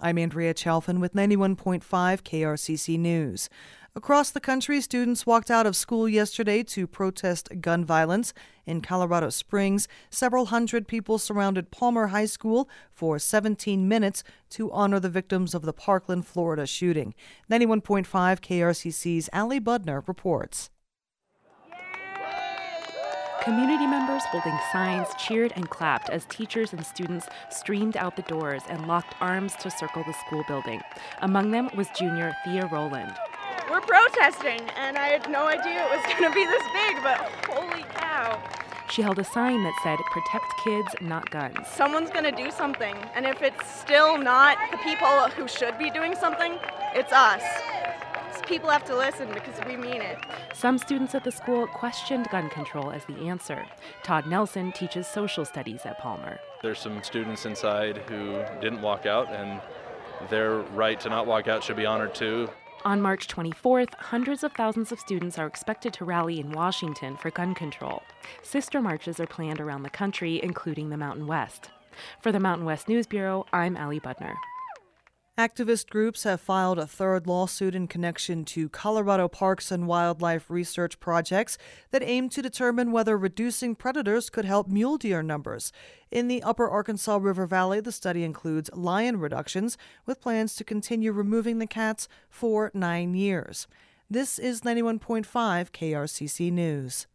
I'm Andrea Chalfin with 91.5 KRCC News. Across the country, students walked out of school yesterday to protest gun violence. In Colorado Springs, several hundred people surrounded Palmer High School for 17 minutes to honor the victims of the Parkland, Florida shooting. 91.5 KRCC's Allie Budner reports. Community members holding signs cheered and clapped as teachers and students streamed out the doors and locked arms to circle the school building. Among them was junior Thea Rowland. We're protesting, and I had no idea it was going to be this big, but holy cow. She held a sign that said, "Protect kids, not guns." Someone's going to do something, and if it's still not the people who should be doing something, it's us. People have to listen because we mean it. Some students at the school questioned gun control as the answer. Todd Nelson teaches social studies at Palmer. There's some students inside who didn't walk out, and their right to not walk out should be honored too. On March 24th, hundreds of thousands of students are expected to rally in Washington for gun control. Sister marches are planned around the country, including the Mountain West. For the Mountain West News Bureau, I'm Allie Budner. Activist groups have filed a third lawsuit in connection to Colorado Parks and Wildlife research projects that aim to determine whether reducing predators could help mule deer numbers. In the upper Arkansas River Valley, the study includes lion reductions, with plans to continue removing the cats for 9 years. This is 91.5 KRCC News.